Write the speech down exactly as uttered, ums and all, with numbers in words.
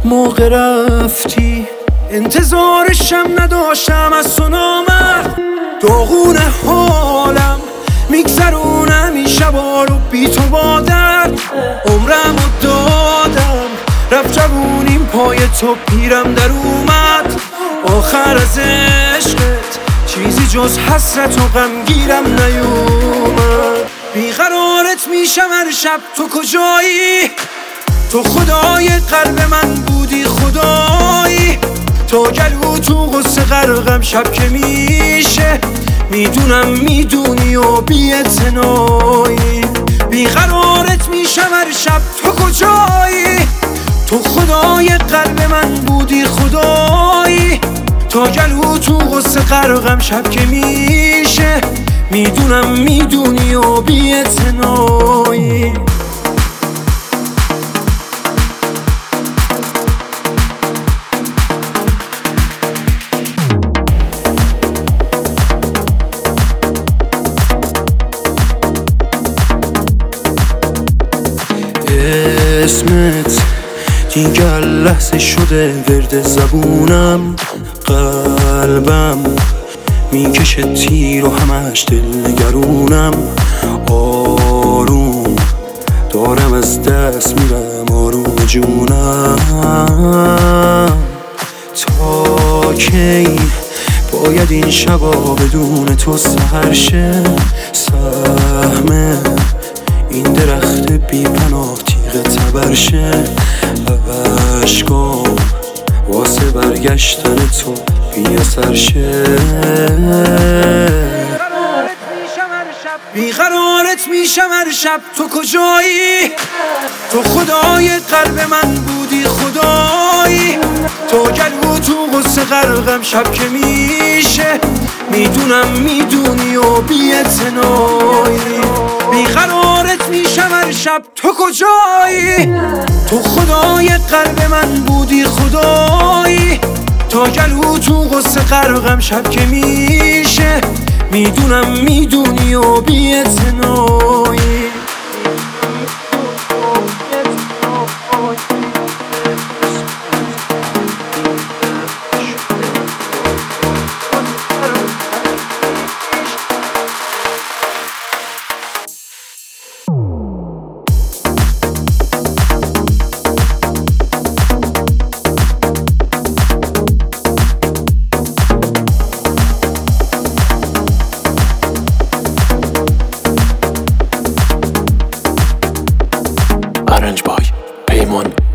موقع رفتی انتظارشم نداشتم از تو نامرد. داغون حالم میگذرونم این شبا رو بی تو با درد. عمرم رو دادم رفت جوونیم پای تو پیرم در اومد. آخر از عشقت چیزی جز حسرت و غمگیرم نیومد. بیقرارت میشم هر شب تو کجایی؟ تو خدای قلب من بودی خدایی. تو گلو تو غصه غرقم شب که میشه. میدونم میدونی و بی اعتنایی. بیقرارت میشم هر شب تو کجایی؟ تو خدای قلب من بودی خدایی. تا گلو تو غصه غرقم شب که میشه. میدونم میدونی و بی اعتنایی. اسمت دیگر لحظه شده ورد زبونم. قلبم میکشه تیر و همش دل نگرونم. آروم دارم از دست میرم آروم جونم. تا کی باید این شبا بدون تو سحر شه؟ سهم این درخت بی پناه تیغ تبرشه. عشقام واسه برگشتن تو بی اثر شه. بیقرارت میشم هر شب تو کجایی؟ تو خدای قلب من بودی خدایی. تو گلو تو غصه غرقم شب که میشه. میدونم میدونی و بی اعتنایی. بیقرارت میشم هر شب تو کجایی؟ تو خدای قلب من بودی خدایی. تا گلو تو غصه غرقم شب که میشه. میدونم میدونی و بی اعتنایی. Arrange by Paymon.